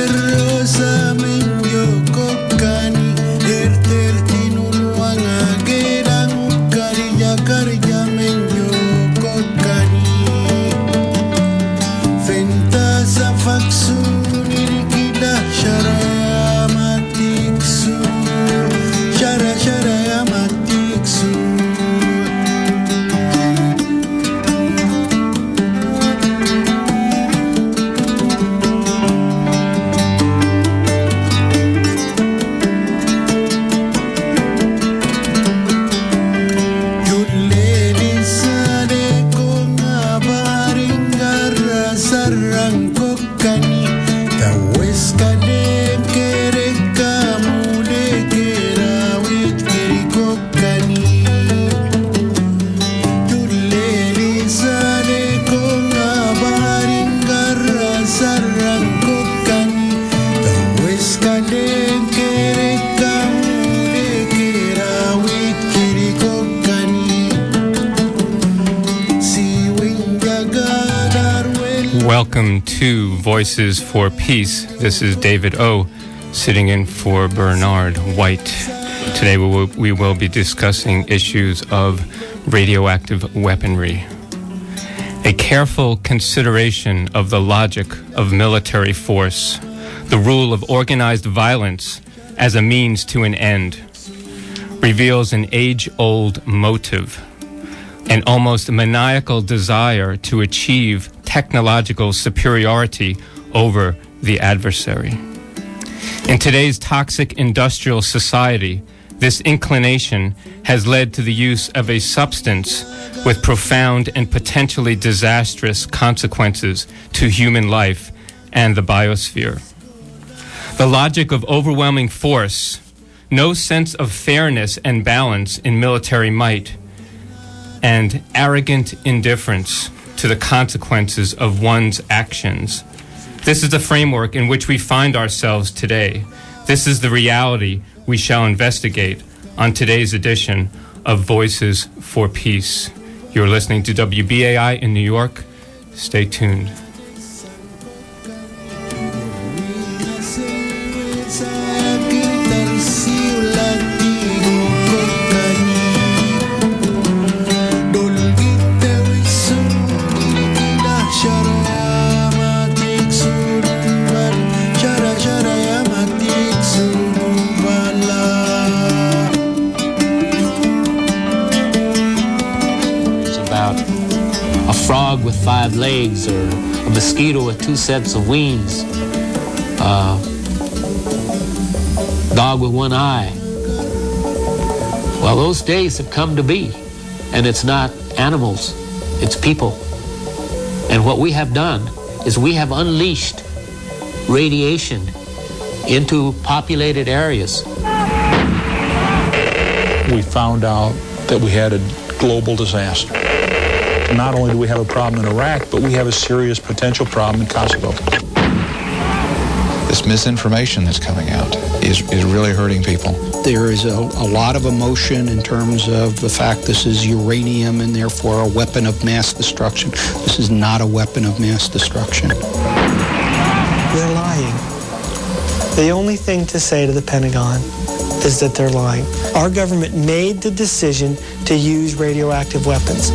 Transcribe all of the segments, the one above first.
Welcome to Voices for Peace. This is David O, sitting in for Bernard White. Today we will be discussing issues of radioactive weaponry. A careful consideration of the logic of military force, the rule of organized violence as a means to an end, reveals an age-old motive, an almost maniacal desire to achieve technological superiority over the adversary. In today's toxic industrial society, this inclination has led to the use of a substance with profound and potentially disastrous consequences to human life and the biosphere. The logic of overwhelming force, no sense of fairness and balance in military might, and arrogant indifference to the consequences of one's actions. This is the framework in which we find ourselves today. This is the reality we shall investigate on today's edition of Voices for Peace. You're listening to WBAI in New York. Stay tuned. Frog with 5 legs, or a mosquito with 2 sets of wings, dog with 1 eye. Well, those days have come to be, and it's not animals, it's people. And what we have done is we have unleashed radiation into populated areas. We found out that we had a global disaster. Not only do we have a problem in Iraq, but we have a serious potential problem in Kosovo. This misinformation that's coming out is really hurting people. There is a lot of emotion in terms of the fact this is uranium and therefore a weapon of mass destruction. This is not a weapon of mass destruction. They're lying. The only thing to say to the Pentagon is that they're lying. Our government made the decision to use radioactive weapons.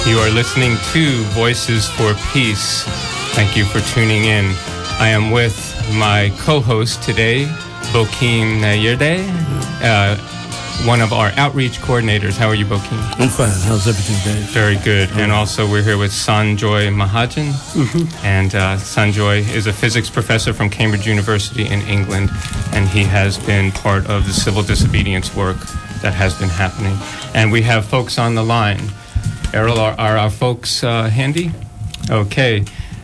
You are listening to Voices for Peace. Thank you for tuning in. I am with my co-host today, Bokeem Nayerde, one of our outreach coordinators. How are you, Bokeem? I'm fine. How's everything, Dave? Very good. And also we're here with Sanjoy Mahajan. And Sanjoy is a physics professor from Cambridge University in England, and he has been part of the civil disobedience work that has been happening. And we have folks on the line. Errol, are our folks handy? Okay.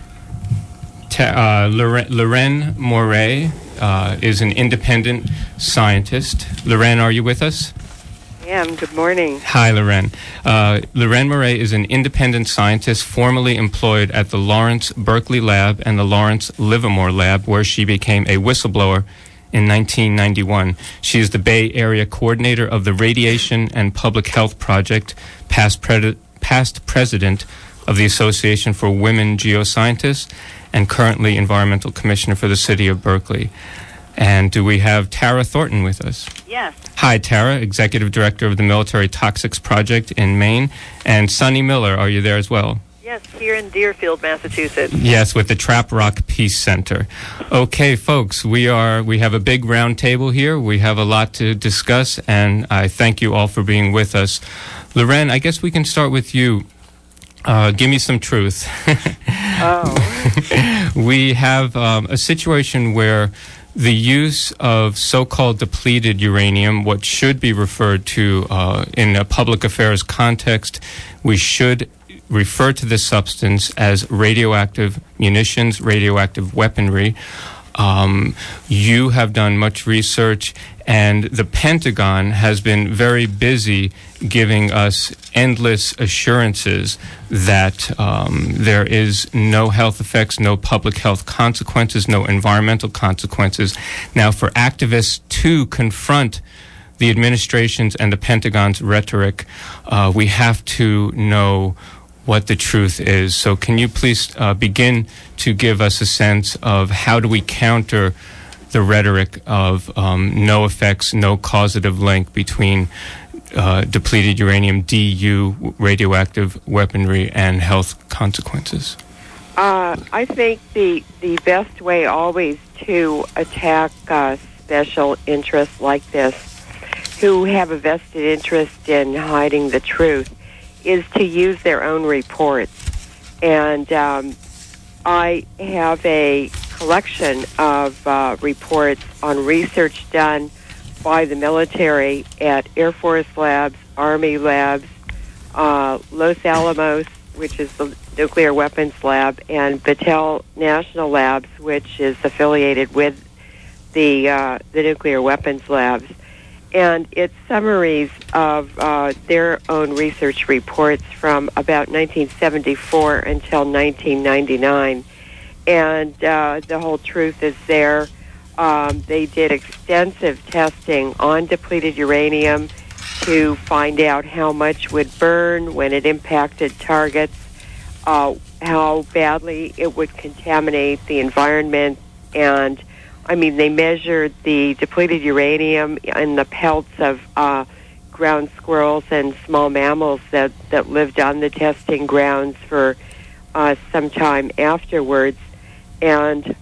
Loren Moray is an independent scientist. Loren, are you with us? I am. Good morning. Hi, Loren. Loren Moray is an independent scientist formerly employed at the Lawrence Berkeley Lab and the Lawrence Livermore Lab, where she became a whistleblower in 1991. She is the Bay Area coordinator of the Radiation and Public Health Project, past president of the Association for Women Geoscientists, and currently environmental commissioner for the city of Berkeley. And do we have Tara Thornton with us? Yes. Hi, Tara, executive director of the Military Toxics Project in Maine. And Sonny Miller, are you there as well? Yes, here in Deerfield, Massachusetts. Yes, with the Trap Rock Peace Center. Okay, folks, we have a big round table here. We have a lot to discuss, and I thank you all for being with us. Loren, I guess we can start with you. Give me some truth. We have a situation where the use of so-called depleted uranium, what should be referred to in a public affairs context, we should refer to this substance as radioactive munitions, radioactive weaponry. You have done much research, and the Pentagon has been very busy giving us endless assurances that there is no health effects, no public health consequences, no environmental consequences. Now, for activists to confront the administration's and the Pentagon's rhetoric, we have to know what the truth is. So can you please begin to give us a sense of how do we counter the rhetoric of no effects, no causative link between depleted uranium, DU, radioactive weaponry, and health consequences? I think the best way always to attack special interests like this, who have a vested interest in hiding the truth, is to use their own reports. And I have a collection of reports on research done by the military at Air Force labs, Army labs, Los Alamos, which is the nuclear weapons lab, and Battelle National Labs, which is affiliated with the nuclear weapons labs. And it's summaries of their own research reports from about 1974 until 1999. And the whole truth is there. They did extensive testing on depleted uranium to find out how much would burn when it impacted targets, how badly it would contaminate the environment, and they measured the depleted uranium in the pelts of ground squirrels and small mammals that lived on the testing grounds for some time afterwards. And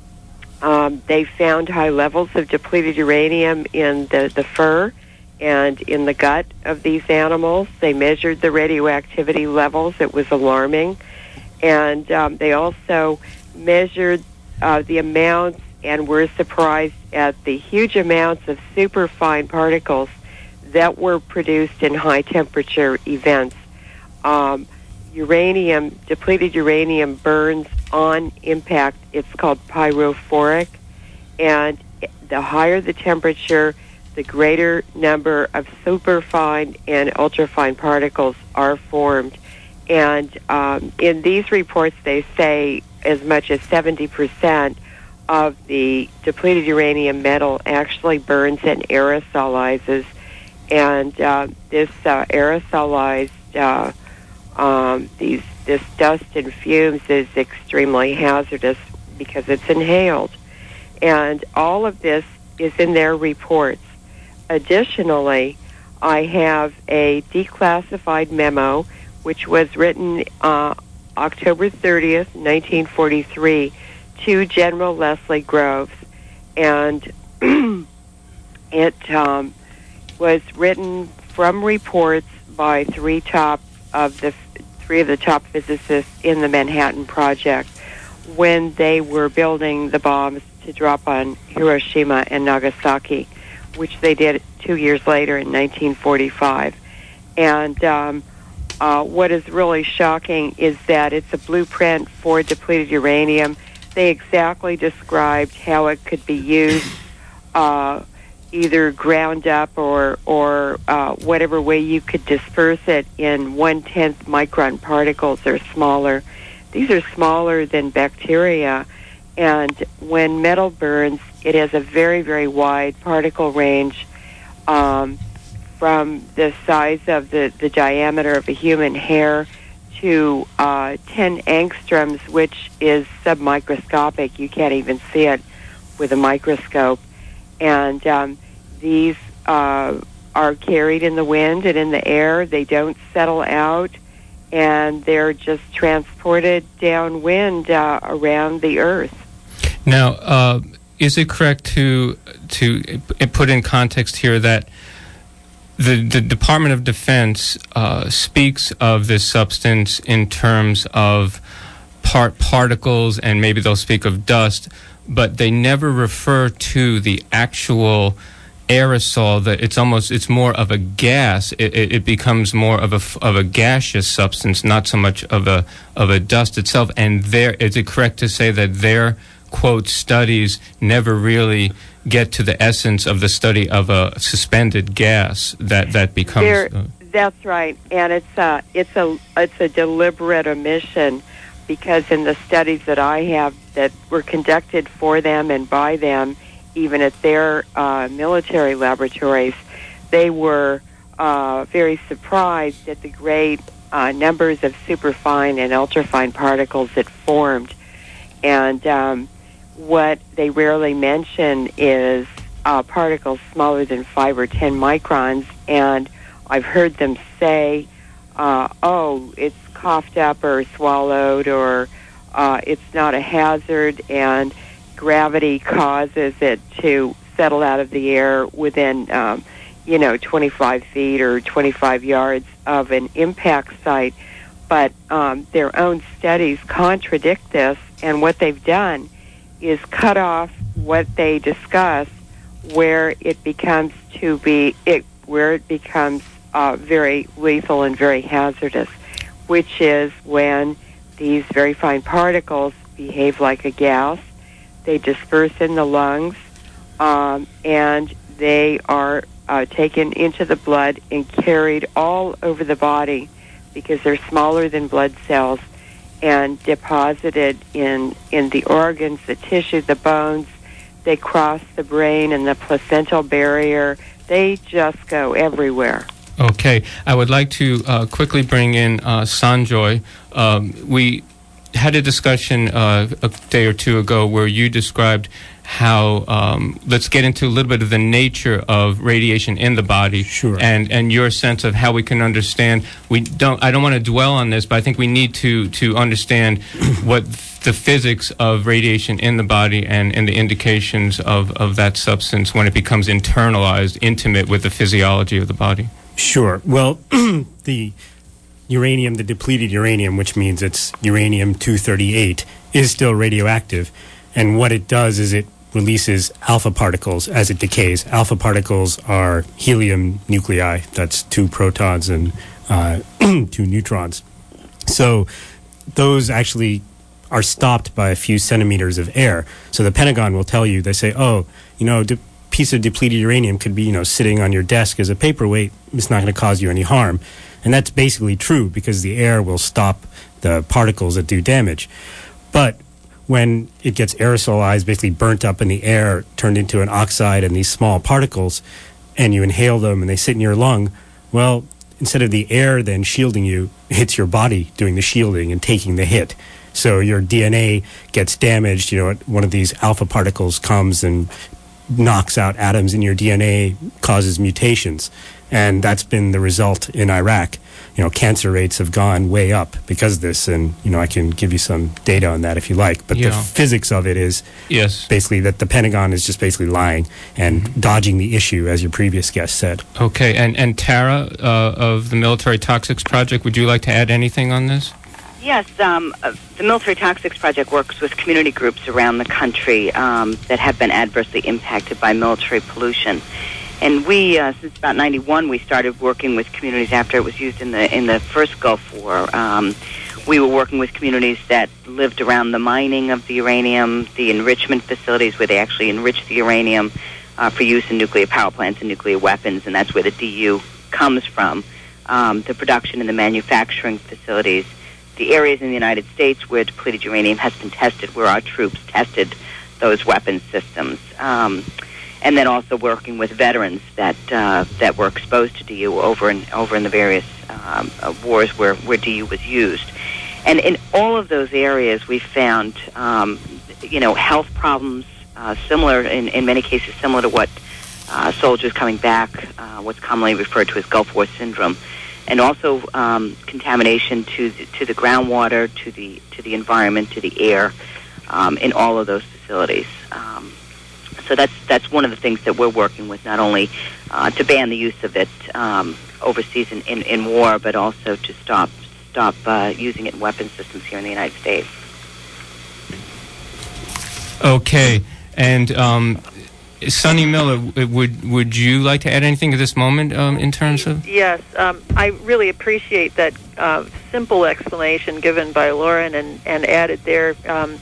they found high levels of depleted uranium in the fur and in the gut of these animals. They measured the radioactivity levels. It was alarming. And they also measured the amounts and were surprised at the huge amounts of superfine particles that were produced in high-temperature events. Depleted uranium burns on impact. It's called pyrophoric, and the higher the temperature, the greater number of superfine and ultrafine particles are formed. And in these reports, they say as much as 70% of the depleted uranium metal actually burns and aerosolizes, and this aerosolized this dust and fumes is extremely hazardous because it's inhaled, and all of this is in their reports. Additionally, I have a declassified memo which was written October 30th, 1943, to General Leslie Groves. And it was written from reports by three of the top physicists in the Manhattan Project when they were building the bombs to drop on Hiroshima and Nagasaki, which they did 2 years later in 1945. And what is really shocking is that it's a blueprint for depleted uranium. They exactly described how it could be used, either ground up or whatever way you could disperse it in 1/10 micron particles or smaller. These are smaller than bacteria, and when metal burns, it has a very, very wide particle range from the size of the diameter of a human hair to 10 angstroms, which is submicroscopic. You can't even see it with a microscope. And these are carried in the wind and in the air. They don't settle out, and they're just transported downwind around the Earth. Now, is it correct to put in context here that the Department of Defense speaks of this substance in terms of particles, and maybe they'll speak of dust, but they never refer to the actual aerosol? That it's more of a gas. It becomes more of a gaseous substance, not so much of a dust itself. And is it correct to say that their quote studies never really get to the essence of the study of a suspended gas that becomes? That's right, and it's a deliberate omission, because in the studies that I have that were conducted for them and by them, even at their military laboratories, they were very surprised at the great numbers of superfine and ultrafine particles that formed. And what they rarely mention is particles smaller than 5 or 10 microns. And I've heard them say, it's coughed up or swallowed, or it's not a hazard, and gravity causes it to settle out of the air within, 25 feet or 25 yards of an impact site. But their own studies contradict this, and what they've done is cut off what they discuss where it becomes very lethal and very hazardous, which is when these very fine particles behave like a gas. They disperse in the lungs, and they are taken into the blood and carried all over the body, because they're smaller than blood cells, and deposited in the organs, the tissue, the bones. They cross the brain and the placental barrier. They just go everywhere. Okay. I would like to quickly bring in Sanjoy. We had a discussion a day or two ago where you described how, let's get into a little bit of the nature of radiation in the body. Sure. And your sense of how we can understand. I don't want to dwell on this, but I think we need to understand what the physics of radiation in the body and the indications of that substance when it becomes internalized, intimate with the physiology of the body. Sure. Well, the depleted uranium, which means it's uranium-238, is still radioactive. And what it does is it releases alpha particles as it decays. Alpha particles are helium nuclei. That's 2 protons and 2 neutrons. So those actually are stopped by a few centimeters of air. So the Pentagon will tell you, they say, piece of depleted uranium could be, sitting on your desk as a paperweight. It's not going to cause you any harm. And that's basically true, because the air will stop the particles that do damage. But when it gets aerosolized, basically burnt up in the air, turned into an oxide and these small particles, and you inhale them and they sit in your lung, well, instead of the air then shielding you, it's your body doing the shielding and taking the hit. So your DNA gets damaged. One of these alpha particles comes and knocks out atoms in your DNA, causes mutations. And that's been the result in Iraq. cancer rates have gone way up because of this, and I can give you some data on that if you like. But the physics of it is basically that the Pentagon is just basically lying and dodging the issue, as your previous guest said. Okay, and Tara of the Military Toxics Project, would you like to add anything on this? Yes, the Military Toxics Project works with community groups around the country that have been adversely impacted by military pollution. And we, since about '91, we started working with communities after it was used in the first Gulf War. We were working with communities that lived around the mining of the uranium, the enrichment facilities where they actually enrich the uranium for use in nuclear power plants and nuclear weapons, and that's where the DU comes from. The production and the manufacturing facilities, the areas in the United States where depleted uranium has been tested, where our troops tested those weapons systems. And then also working with veterans that were exposed to DU over in the various wars where DU was used. And in all of those areas, we found, health problems similar, in many cases, similar to what soldiers coming back, what's commonly referred to as Gulf War syndrome, and also contamination to the groundwater, to the environment, to the air, in all of those facilities. So that's one of the things that we're working with, not only to ban the use of it overseas in war, but also to stop using it in weapons systems here in the United States. Okay, and Sonny Miller, would you like to add anything at this moment in terms of? Yes, I really appreciate that simple explanation given by Lauren and added there.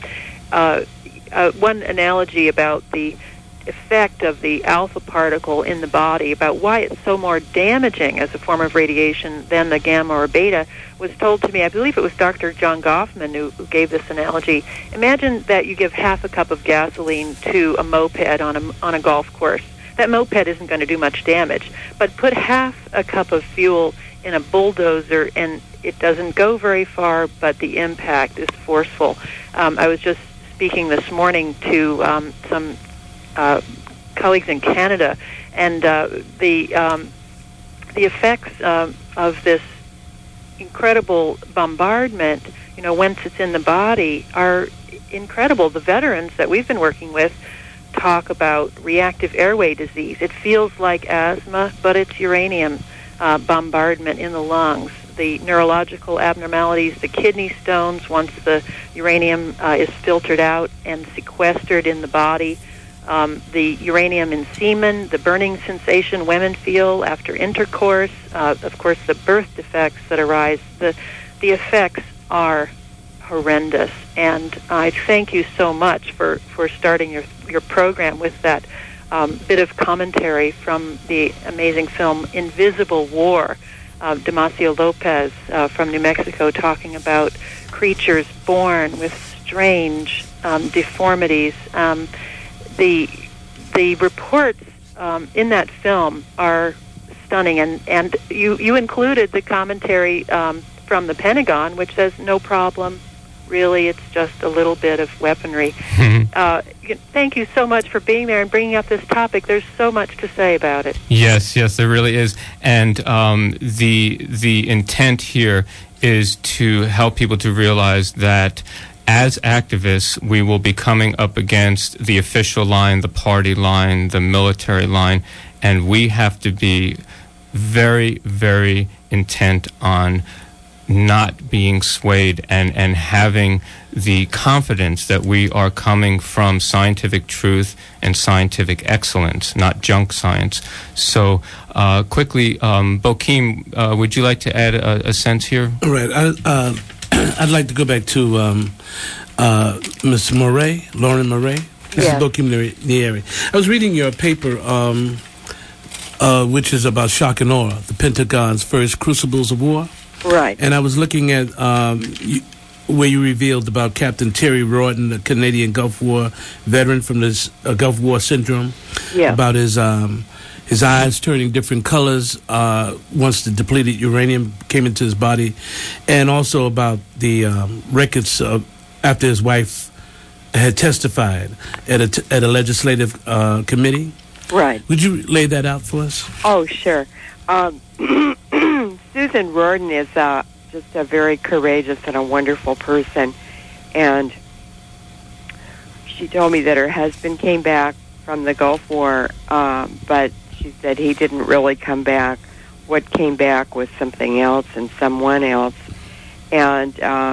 One analogy about the effect of the alpha particle in the body, about why it's so more damaging as a form of radiation than the gamma or beta, was told to me. I believe it was Dr. John Goffman who gave this analogy. Imagine that you give half a cup of gasoline to a moped on a golf course. That moped isn't going to do much damage, but put half a cup of fuel in a bulldozer and it doesn't go very far, but the impact is forceful. I was just speaking this morning to some colleagues in Canada, and the effects of this incredible bombardment, once it's in the body, are incredible. The veterans that we've been working with talk about reactive airway disease. It feels like asthma, but it's uranium bombardment in the lungs. The neurological abnormalities, the kidney stones, once the uranium is filtered out and sequestered in the body, the uranium in semen, the burning sensation women feel after intercourse, of course the birth defects that arise, the effects are horrendous. And I thank you so much for starting your program with that bit of commentary from the amazing film Invisible War, Damasio Lopez from New Mexico, talking about creatures born with strange deformities. The reports in that film are stunning, and you included the commentary from the Pentagon, which says no problem. Really, it's just a little bit of weaponry. Thank you so much for being there and bringing up this topic. There's so much to say about it. Yes, there really is. And the intent here is to help people to realize that as activists, we will be coming up against the official line, the party line, the military line, and we have to be very, very intent on not being swayed and having the confidence that we are coming from scientific truth and scientific excellence, not junk science. So quickly, Bokeem, would you like to add a sense here? All right. I'd like to go back to Ms. Murray, Lauren Murray. This is Bokeem Nieri. I was reading your paper, which is about shock and awe, the Pentagon's first crucibles of war. Right. And I was looking at where you revealed about Captain Terry Rawton, the Canadian Gulf War veteran from this Gulf War syndrome, about his eyes turning different colors once the depleted uranium came into his body, and also about the records after his wife had testified at a legislative committee. Right. Would you lay that out for us? Oh, sure. Susan Susan Riordan is just a very courageous and a wonderful person. And she told me that her husband came back from the Gulf War, but she said he didn't really come back. What came back was something else and someone else. And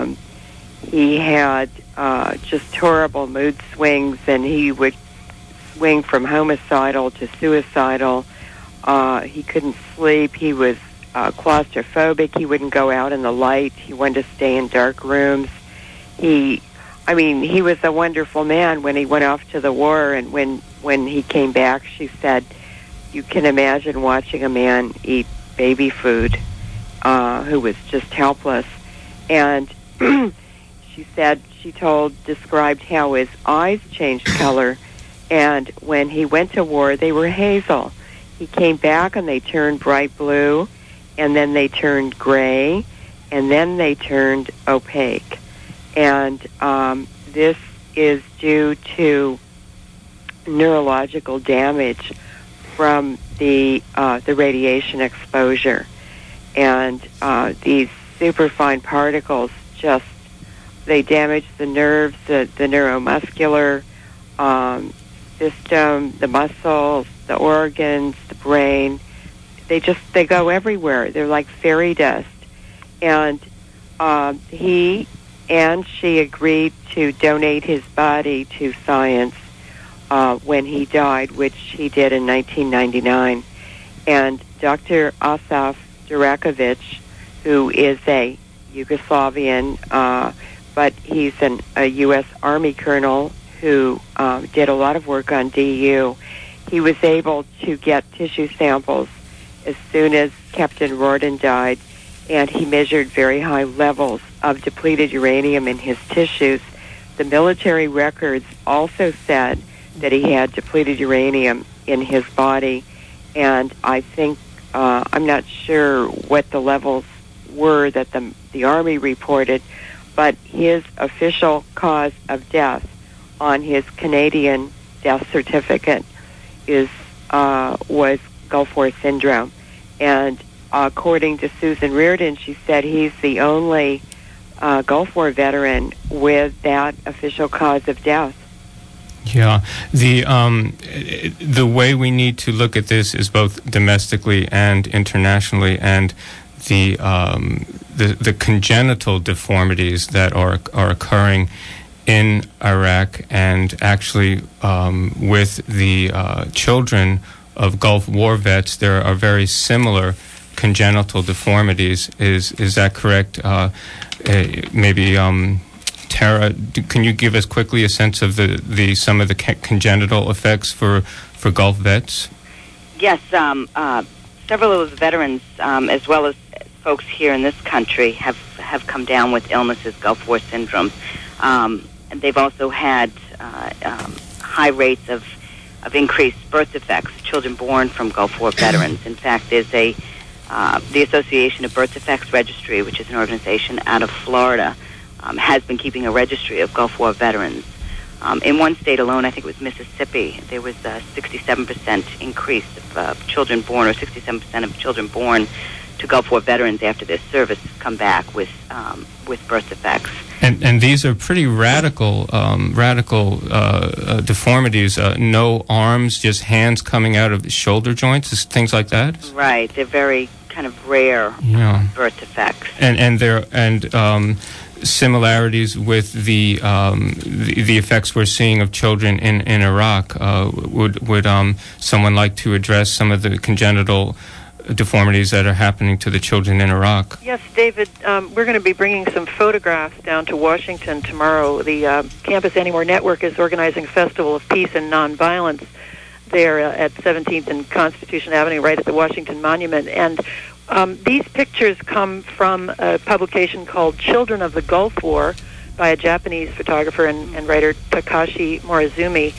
he had just horrible mood swings, and he would swing from homicidal to suicidal. He couldn't sleep. He was claustrophobic. He wouldn't go out in the light. He wanted to stay in dark rooms. He was a wonderful man when he went off to the war, and when he came back, she said, you can imagine watching a man eat baby food who was just helpless. And she said, described how his eyes changed color, and when he went to war, they were hazel. He came back and they turned bright blue, and then they turned gray, and then they turned opaque. And this is due to neurological damage from the radiation exposure. And these superfine particles they damage the nerves, the neuromuscular system, the muscles, the organs, the brain. They go everywhere. They're like fairy dust. And he and she agreed to donate his body to science when he died, which he did in 1999. And Dr. Asaf Durakovic, who is a Yugoslavian, but he's a U.S. Army colonel who did a lot of work on DU. He was able to get tissue samples as soon as Captain Riordan died, and he measured very high levels of depleted uranium in his tissues. The military records also said that he had depleted uranium in his body, and I think, I'm not sure what the levels were that the Army reported, but his official cause of death on his Canadian death certificate was Gulf War syndrome. And according to Susan Riordan, she said he's the only Gulf War veteran with that official cause of death. Yeah, the way we need to look at this is both domestically and internationally, and the congenital deformities that are occurring in Iraq, and actually with the children of Gulf War vets, there are very similar congenital deformities. Is that correct? Maybe Tara, can you give us quickly a sense of some of the congenital effects for Gulf vets? Yes, several of the veterans, as well as folks here in this country, have come down with illnesses, Gulf War syndrome. And they've also had high rates of increased birth defects, children born from Gulf War veterans. In fact, there's the Association of Birth Defects Registry, which is an organization out of Florida, has been keeping a registry of Gulf War veterans. In one state alone, I think it was Mississippi, there was a 67% increase of children born, or 67% of children born to Gulf War veterans after their service come back with birth defects. And these are pretty radical deformities. No arms, just hands coming out of the shoulder joints, things like that. Right, they're very kind of rare birth defects. And similarities with the effects we're seeing of children in Iraq. Would someone like to address some of the congenital deformities that are happening to the children in Iraq? Yes, David, we're going to be bringing some photographs down to Washington tomorrow. The Campus Anymore Network is organizing a Festival of Peace and Nonviolence there at 17th and Constitution Avenue, right at the Washington Monument. And these pictures come from a publication called Children of the Gulf War by a Japanese photographer and writer, Takashi Morizumi.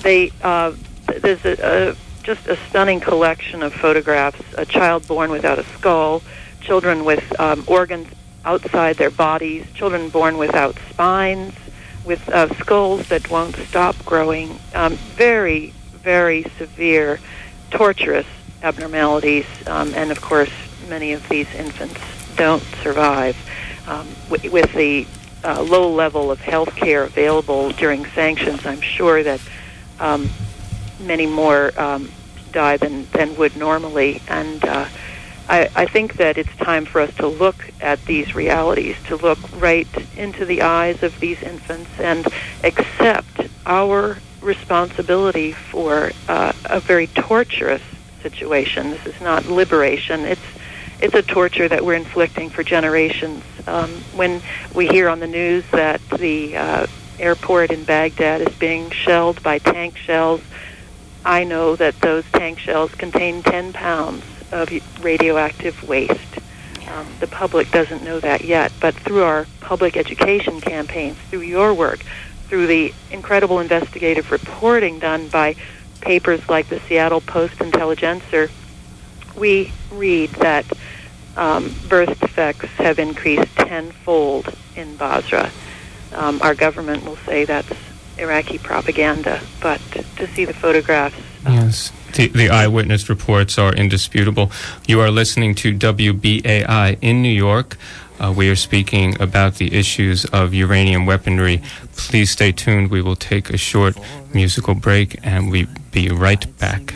There's just a stunning collection of photographs: a child born without a skull, children with organs outside their bodies, children born without spines, with skulls that won't stop growing. Very, very severe, torturous abnormalities, and of course many of these infants don't survive. With the low level of health care available during sanctions, I'm sure that many more die than would normally. And I think that it's time for us to look at these realities, to look right into the eyes of these infants and accept our responsibility for a very torturous situation. This is not liberation. It's a torture that we're inflicting for generations. When we hear on the news that the airport in Baghdad is being shelled by tank shells, I know that those tank shells contain 10 pounds of radioactive waste. The public doesn't know that yet, but through our public education campaigns, through your work, through the incredible investigative reporting done by papers like the Seattle Post-Intelligencer, we read that birth defects have increased tenfold in Basra. Our government will say that's Iraqi propaganda, but to see the photographs... Yes, the eyewitness reports are indisputable. You are listening to WBAI in New York. We are speaking about the issues of uranium weaponry. Please stay tuned. We will take a short musical break, and we'll be right back.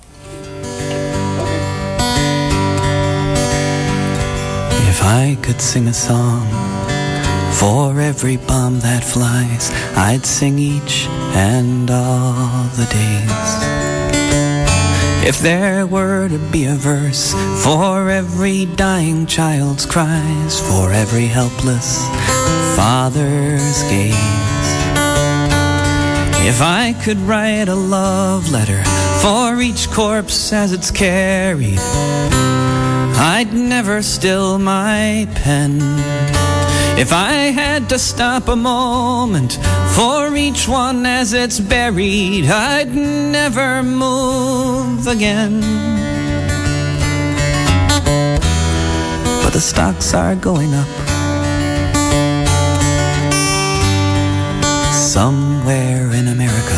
If I could sing a song for every bomb that flies, I'd sing each and all the days. If there were to be a verse for every dying child's cries, for every helpless father's gaze. If I could write a love letter for each corpse as it's carried, I'd never still my pen. If I had to stop a moment for each one as it's buried, I'd never move again. But the stocks are going up somewhere in America.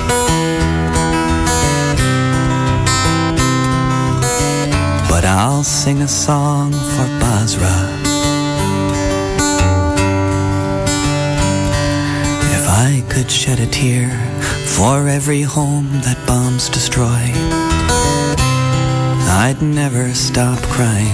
But I'll sing a song for Basra. I could shed a tear for every home that bombs destroy, I'd never stop crying.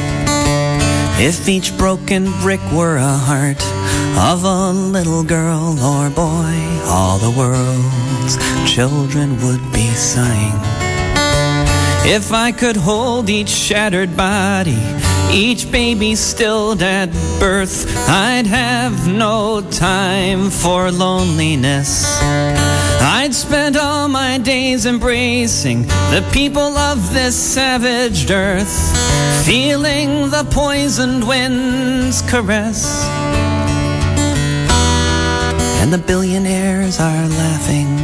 If each broken brick were a heart of a little girl or boy, all the world's children would be sighing. If I could hold each shattered body, each baby stilled at birth, I'd have no time for loneliness. I'd spend all my days embracing the people of this savaged earth, feeling the poisoned wind's caress. And the billionaires are laughing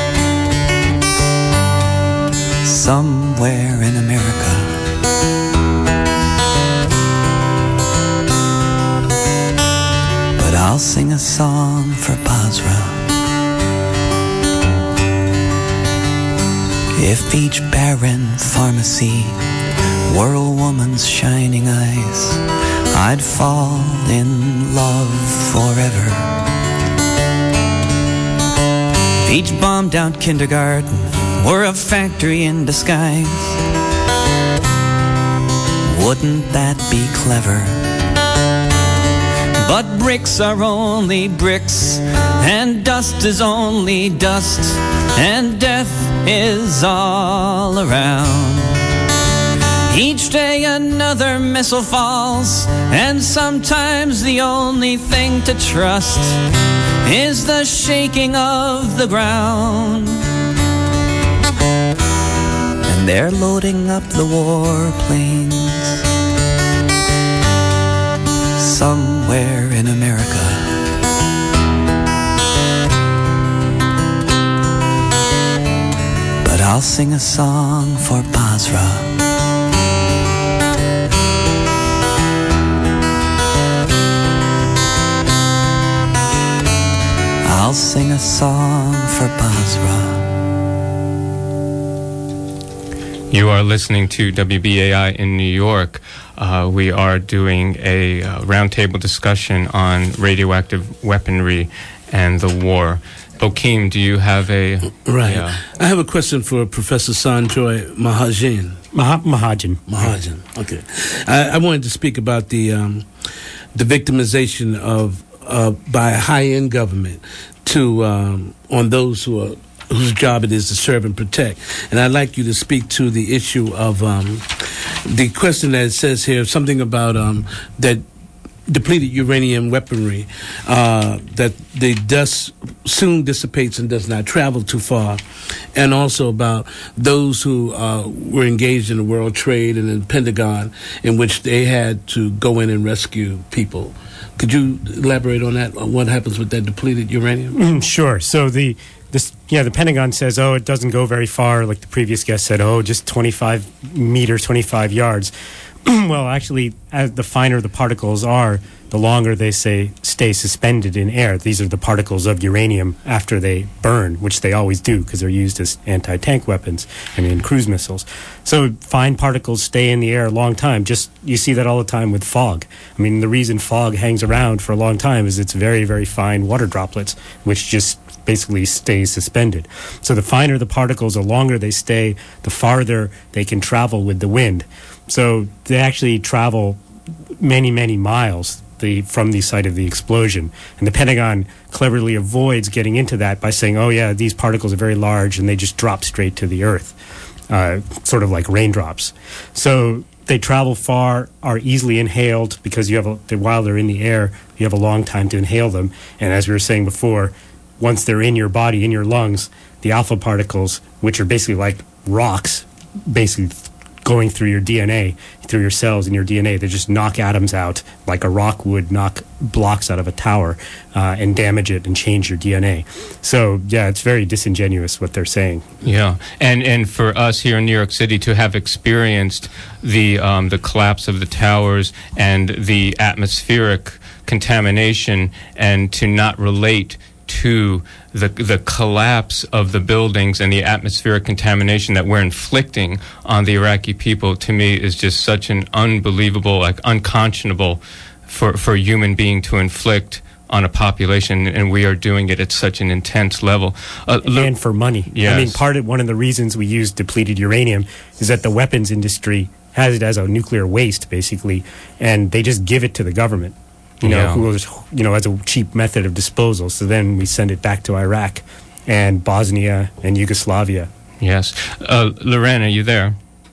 somewhere in America. But I'll sing a song for Basra. If each barren pharmacy were a woman's shining eyes, I'd fall in love forever. If each bombed out kindergarten were a factory in disguise, wouldn't that be clever? But bricks are only bricks, and dust is only dust, and death is all around. Each day another missile falls, and sometimes the only thing to trust is the shaking of the ground. And they're loading up the warplanes somewhere in America. But I'll sing a song for Basra. I'll sing a song for Basra. You are listening to WBAI in New York. We are doing a roundtable discussion on radioactive weaponry and the war. Bokeem, do you have a... Right. I have a question for Professor Sanjoy Mahajan. Mahajan. Okay. I wanted to speak about the victimization of by high-end government to on those whose job it is to serve and protect. And I'd like you to speak to the issue of the question that it says here, something about that depleted uranium weaponry, that the dust soon dissipates and does not travel too far, and also about those who were engaged in the World Trade and in the Pentagon, in which they had to go in and rescue people. Could you elaborate on that, on what happens with that depleted uranium? Sure. So the Pentagon says, it doesn't go very far, like the previous guest said, just 25 meters, 25 yards. Well, actually, as the finer the particles are, the longer they stay suspended in air. These are the particles of uranium after they burn, which they always do because they're used as anti-tank weapons and in cruise missiles. So fine particles stay in the air a long time. You see that all the time with fog. I mean, the reason fog hangs around for a long time is it's very, very fine water droplets, which just basically stays suspended. So the finer the particles, the longer they stay, the farther they can travel with the wind. So they actually travel many, many miles from the site of the explosion. And the Pentagon cleverly avoids getting into that by saying, these particles are very large and they just drop straight to the earth, sort of like raindrops. So they travel far, are easily inhaled because while they're in the air, you have a long time to inhale them. And as we were saying before, once they're in your body, in your lungs, the alpha particles, which are basically like rocks, basically going through your DNA, through your cells in your DNA, they just knock atoms out like a rock would knock blocks out of a tower and damage it and change your DNA. So, it's very disingenuous what they're saying. Yeah, and for us here in New York City to have experienced the collapse of the towers and the atmospheric contamination and to not relate to the collapse of the buildings and the atmospheric contamination that we're inflicting on the Iraqi people, to me, is just such an unbelievable, unconscionable for a human being to inflict on a population, and we are doing it at such an intense level. And for money. Yes. I mean, one of the reasons we use depleted uranium is that the weapons industry has it as a nuclear waste, basically, and they just give it to the government. As a cheap method of disposal. So then we send it back to Iraq and Bosnia and Yugoslavia. Yes. Lorraine, are you there?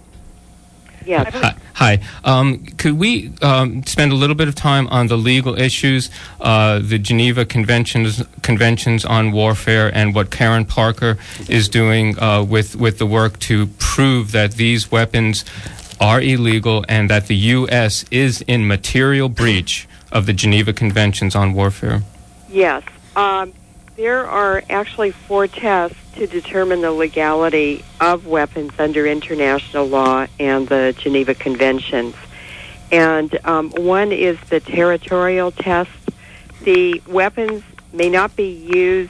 Yes. Hi. Could we spend a little bit of time on the legal issues, the Geneva Conventions on warfare, and what Karen Parker is doing with the work to prove that these weapons are illegal and that the U.S. is in material breach of the Geneva Conventions on warfare? Yes. There are actually 4 tests to determine the legality of weapons under international law and the Geneva Conventions. And one is the territorial test. The weapons may not be used,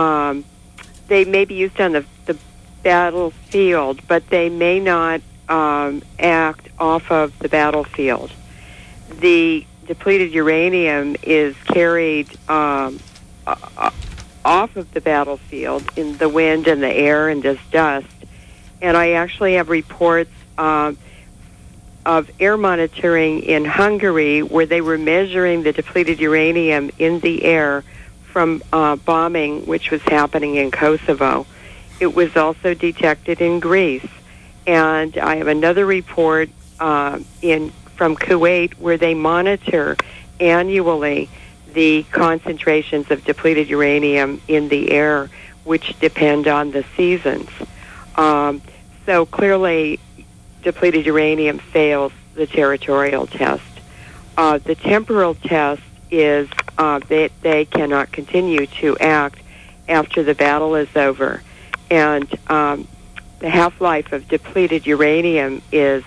they may be used on the battlefield, but they may not act off of the battlefield. The depleted uranium is carried off of the battlefield in the wind and the air and as dust. And I actually have reports of air monitoring in Hungary where they were measuring the depleted uranium in the air from bombing which was happening in Kosovo. It was also detected in Greece. And I have another report from Kuwait where they monitor annually the concentrations of depleted uranium in the air, which depend on the seasons. So clearly, depleted uranium fails the territorial test. The temporal test is that they cannot continue to act after the battle is over. And the half-life of depleted uranium is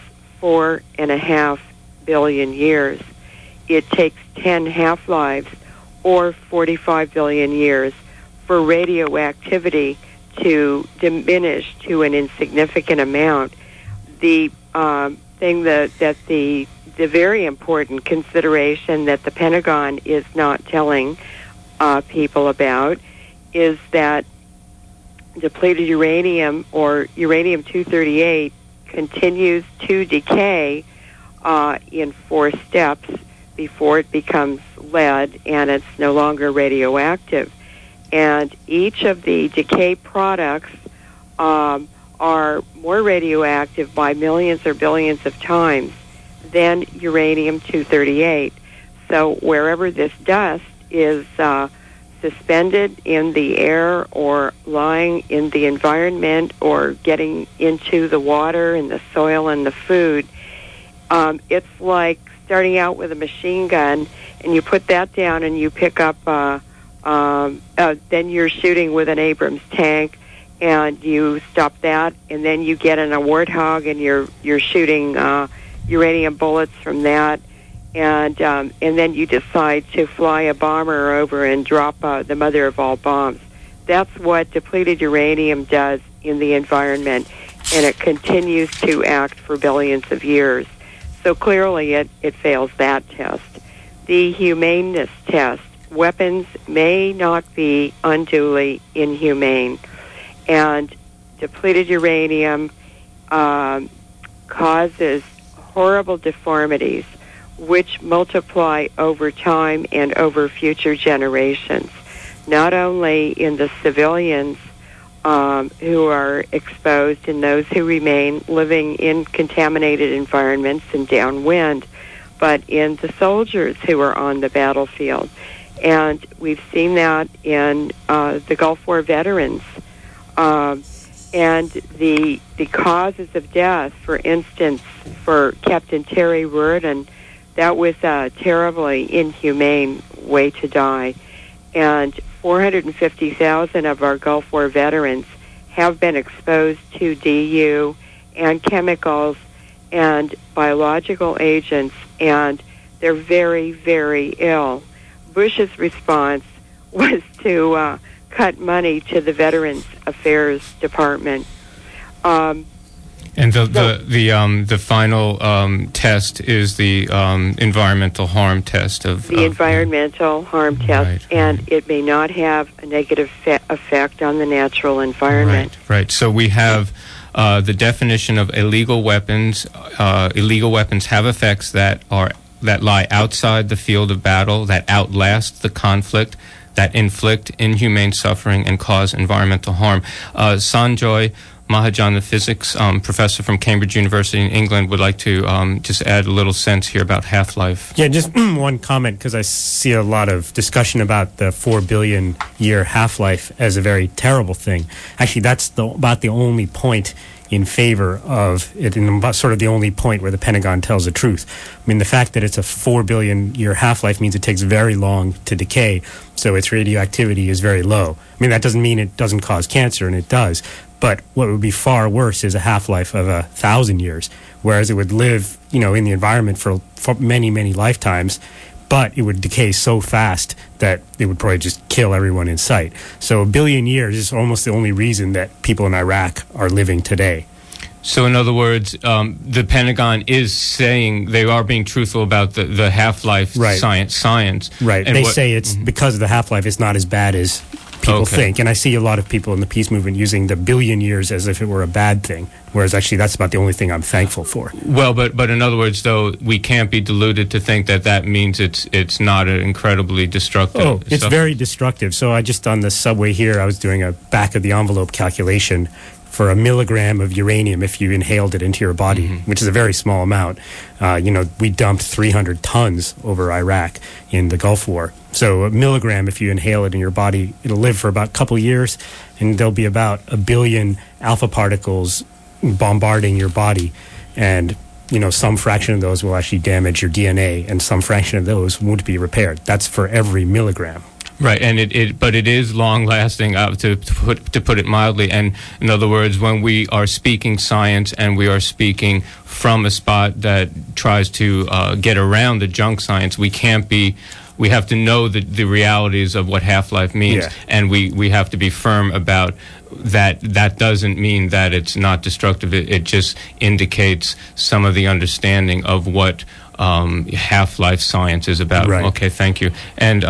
4.5 billion years. It takes 10 half-lives or 45 billion years for radioactivity to diminish to an insignificant amount. the thing that the very important consideration that the Pentagon is not telling people about is that depleted uranium, or uranium-238, continues to decay in 4 steps before it becomes lead and it's no longer radioactive. And each of the decay products are more radioactive by millions or billions of times than uranium-238. So wherever this dust is suspended in the air or lying in the environment or getting into the water and the soil and the food, it's like starting out with a machine gun, and you put that down and you pick up, then you're shooting with an Abrams tank, and you stop that, and then you get in a Warthog and you're shooting uranium bullets from that, and then you decide to fly a bomber over and drop the mother of all bombs. That's what depleted uranium does in the environment, and it continues to act for billions of years. So clearly it fails that test. The humaneness test. Weapons may not be unduly inhumane, and depleted uranium causes horrible deformities which multiply over time and over future generations, not only in the civilians who are exposed and those who remain living in contaminated environments and downwind, but in the soldiers who are on the battlefield. And we've seen that in the Gulf War veterans. And the causes of death, for instance, for Captain Terry Reardon, that was a terribly inhumane way to die. And 450,000 of our Gulf War veterans have been exposed to DU and chemicals and biological agents, and they're very, very ill. Bush's response was to cut money to the Veterans Affairs Department. And the final test is the environmental harm test of the environmental harm test, and it may not have a negative effect on the natural environment. Right. So we have the definition of illegal weapons. Illegal weapons have effects that lie outside the field of battle, that outlast the conflict, that inflict inhumane suffering and cause environmental harm. Sanjoy Mahajan, the physics professor from Cambridge University in England, would like to just add a little sense here about half-life. Yeah, just one comment, because I see a lot of discussion about the 4 billion year half-life as a very terrible thing. Actually, that's about the only point in favor of it, and sort of the only point where the Pentagon tells the truth. I mean, the fact that it's a 4 billion year half-life means it takes very long to decay, so its radioactivity is very low. I mean, that doesn't mean it doesn't cause cancer, and it does. But what would be far worse is a half-life of 1,000 years, whereas it would live, in the environment for many, many lifetimes, but it would decay so fast that it would probably just kill everyone in sight. So 1 billion years is almost the only reason that people in Iraq are living today. So in other words, the Pentagon is saying they are being truthful about the half-life science. Right. And they say it's because of the half-life, it's not as bad as people think. And I see a lot of people in the peace movement using the 1 billion years as if it were a bad thing, whereas actually that's about the only thing I'm thankful for. Well, but in other words, though, we can't be deluded to think that means it's not an incredibly destructive. Oh, it's very destructive. So I just, on the subway here, I was doing a back-of-the-envelope calculation for 1 milligram of uranium if you inhaled it into your body, which is a very small amount. We dumped 300 tons over Iraq in the Gulf War. So 1 milligram, if you inhale it in your body, it'll live for about a couple of years, and there'll be about 1 billion alpha particles bombarding your body. And, some fraction of those will actually damage your DNA, and some fraction of those won't be repaired. That's for every milligram. Right, and but it is long-lasting, to put it mildly. And in other words, when we are speaking science and we are speaking from a spot that tries to get around the junk science, we can't be we have to know the realities of what half-life means, and we have to be firm about that. That doesn't mean that it's not destructive. It just indicates some of the understanding of what half-life science is about. Right. Okay, thank you. And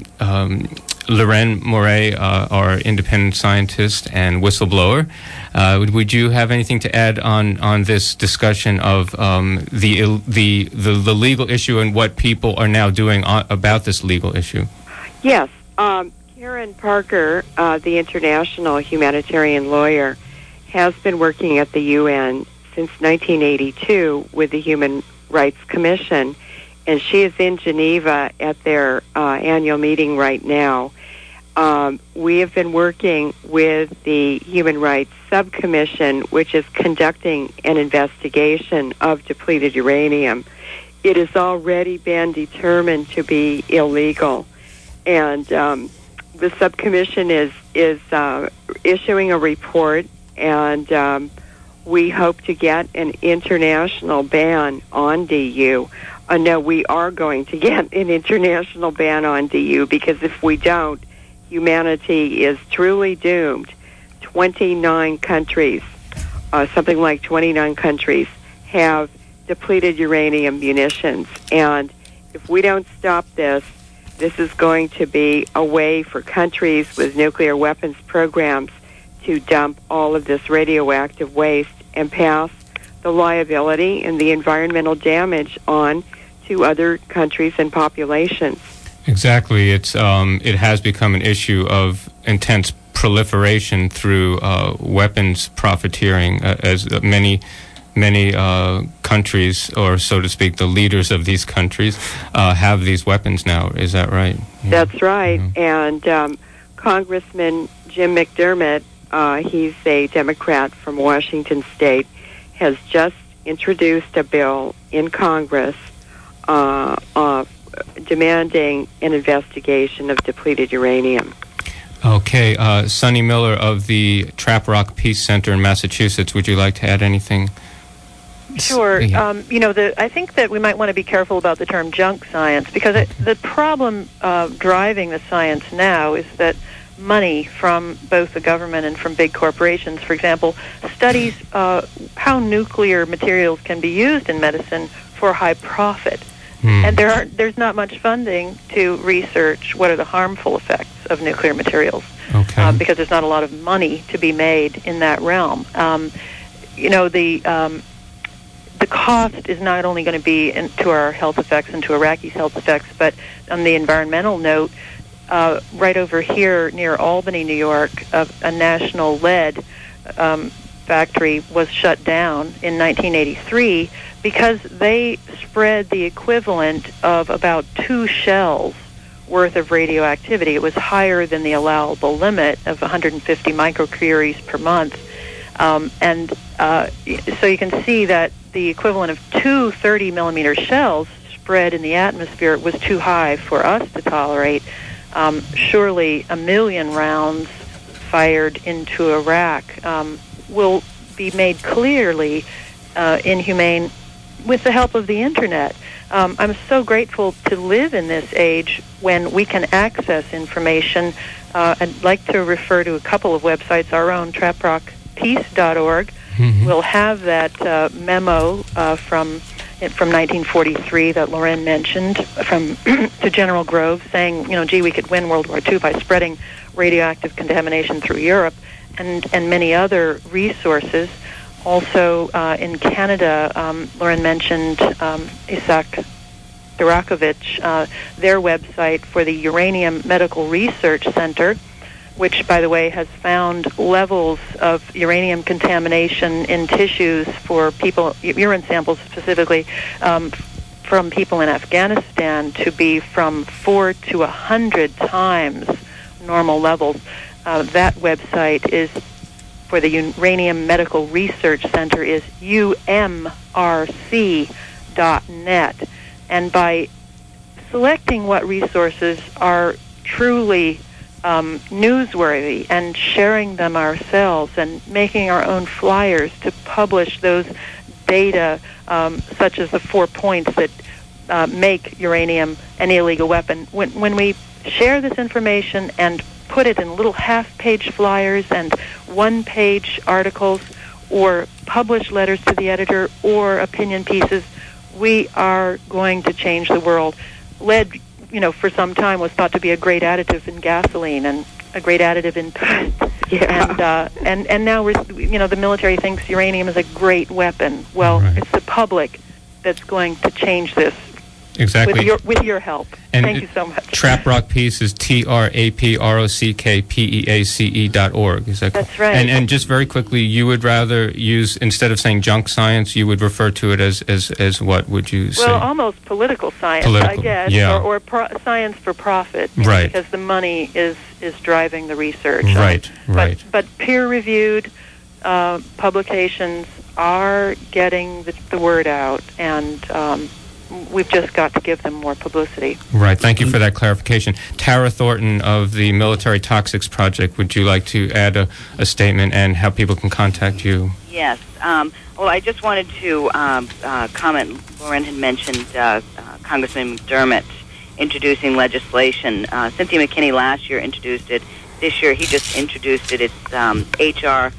Loren Moret, our independent scientist and whistleblower, would you have anything to add on this discussion of the legal issue and what people are now doing about this legal issue? Yes. Karen Parker, the international humanitarian lawyer, has been working at the UN since 1982 with the Human Rights Commission, and she is in Geneva at their annual meeting right now. We have been working with the Human Rights Subcommission, which is conducting an investigation of depleted uranium. It has already been determined to be illegal, and the subcommission is issuing a report, and we hope to get an international ban on DU. No, we are going to get an international ban on DU, because if we don't, humanity is truly doomed. 29 countries, something like 29 countries, have depleted uranium munitions. And if we don't stop this, this is going to be a way for countries with nuclear weapons programs to dump all of this radioactive waste and pass the liability and the environmental damage on to other countries and populations. Exactly. It has become an issue of intense proliferation through weapons profiteering, as many countries, or so to speak, the leaders of these countries, have these weapons now. Is that right? Yeah. That's right. Yeah. And Congressman Jim McDermott, he's a Democrat from Washington State, has just introduced a bill in Congress demanding an investigation of depleted uranium. Okay. Sonny Miller of the Trap Rock Peace Center in Massachusetts, would you like to add anything? Sure. I think that we might want to be careful about the term junk science, because the problem driving the science now is that money from both the government and from big corporations, for example, studies how nuclear materials can be used in medicine for high profit. And there's not much funding to research what are the harmful effects of nuclear materials, because there's not a lot of money to be made in that realm. The cost is not only going to be to our health effects and to Iraqis' health effects, but on the environmental note, right over here near Albany, New York, a national lead factory was shut down in 1983 because they spread the equivalent of about 2 shells worth of radioactivity. It was higher than the allowable limit of 150 microcuries per month. So you can see that the equivalent of 2 30-millimeter shells spread in the atmosphere was too high for us to tolerate. Surely 1 million rounds fired into Iraq will be made clearly inhumane with the help of the Internet. I'm so grateful to live in this age when we can access information. I'd like to refer to a couple of websites. Our own traprockpeace.org will have that memo from 1943 that Loren mentioned to General Groves saying, gee, we could win World War II by spreading radioactive contamination through Europe, and many other resources. Also, in Canada, Loren mentioned Isaac Durakovich, their website for the Uranium Medical Research Center, which, by the way, has found levels of uranium contamination in tissues for people, urine samples specifically, from people in Afghanistan to be from 4 to 100 times normal levels. That website is for the Uranium Medical Research Center is umrc.net. And by selecting what resources are truly newsworthy and sharing them ourselves and making our own flyers to publish those data, such as the 4 points that make uranium an illegal weapon. When we share this information and put it in little half-page flyers and one-page articles or publish letters to the editor or opinion pieces, we are going to change the world. Lead, for some time was thought to be a great additive in gasoline and a great additive in paint. Yeah. And now the military thinks uranium is a great weapon. Well, it's the public that's going to change this. Exactly. With your help. And thank you so much. TrapRock Peace is TrapRockPeace.org. Is that That's right. And just very quickly, you would rather use, instead of saying junk science, you would refer to it as what would you say? Well, almost political science, I guess, or science for profit, right? Because the money is driving the research. Right. But peer-reviewed publications are getting the word out, and we've just got to give them more publicity. Right. Thank you for that clarification. Tara Thornton of the Military Toxics Project, would you like to add a statement and how people can contact you? Yes. Well, I just wanted to comment. Lauren had mentioned Congressman McDermott introducing legislation. Cynthia McKinney last year introduced it. This year he just introduced it. It's H.R.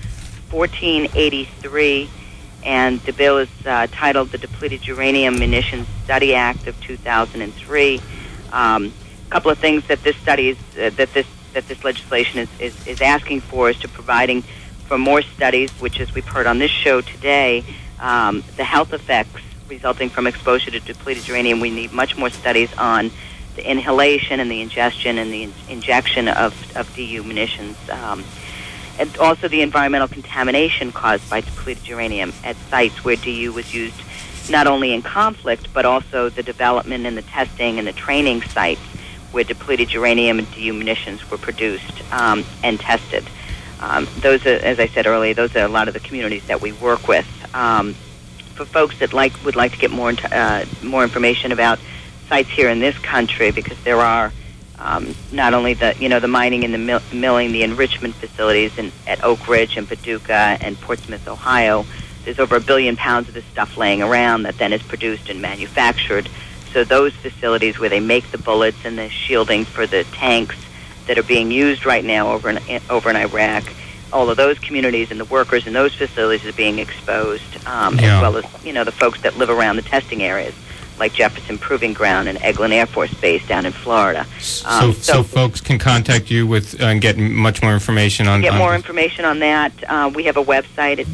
1483. And the bill is titled the Depleted Uranium Munitions Study Act of 2003. A couple of things that this study is, that this legislation is asking for is to providing for more studies, which, as we've heard on this show today, the health effects resulting from exposure to depleted uranium. We need much more studies on the inhalation and the ingestion and the injection of DU munitions. And also the environmental contamination caused by depleted uranium at sites where DU was used not only in conflict, but also the development and the testing and the training sites where depleted uranium and DU munitions were produced and tested. Those are, as I said earlier, those are a lot of the communities that we work with. For folks that would like to get more information about sites here in this country, because there are not only the mining and the milling, the enrichment facilities at Oak Ridge and Paducah and Portsmouth, Ohio. There's over 1 billion pounds of this stuff laying around that then is produced and manufactured. So those facilities where they make the bullets and the shielding for the tanks that are being used right now over in Iraq, all of those communities and the workers in those facilities are being exposed, as well as the folks that live around the testing areas, like Jefferson Proving Ground and Eglin Air Force Base down in Florida. So folks can contact you and get much more information on... Get more information on that. We have a website. It's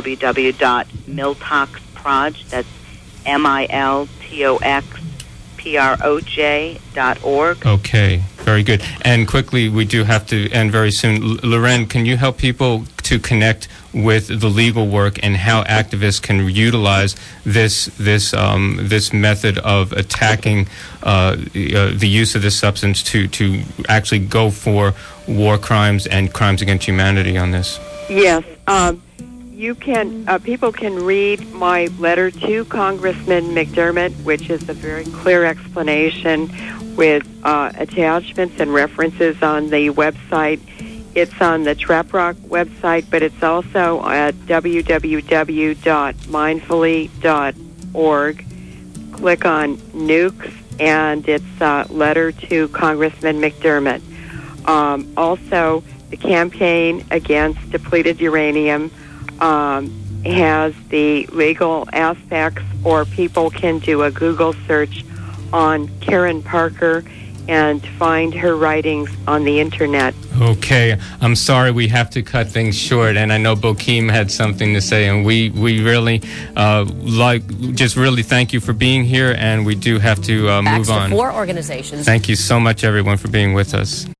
www.miltoxproj. That's miltoxproj.org. Okay, very good. And quickly, we do have to end very soon. Loren, can you help people to connect with the legal work and how activists can utilize this method of attacking the use of this substance to actually go for war crimes and crimes against humanity on this? Yes. People can read my letter to Congressman McDermott, which is a very clear explanation with attachments and references on the website. It's on the TrapRock website, but it's also at www.mindfully.org. Click on nukes, and it's a letter to Congressman McDermott. Also, the campaign against depleted uranium has the legal aspects, or people can do a Google search on Karen Parker and find her writings on the internet. Okay, I'm sorry we have to cut things short, and I know Bokeem had something to say, and we really really thank you for being here, and we do have to move on. 4 organizations. Thank you so much, everyone, for being with us.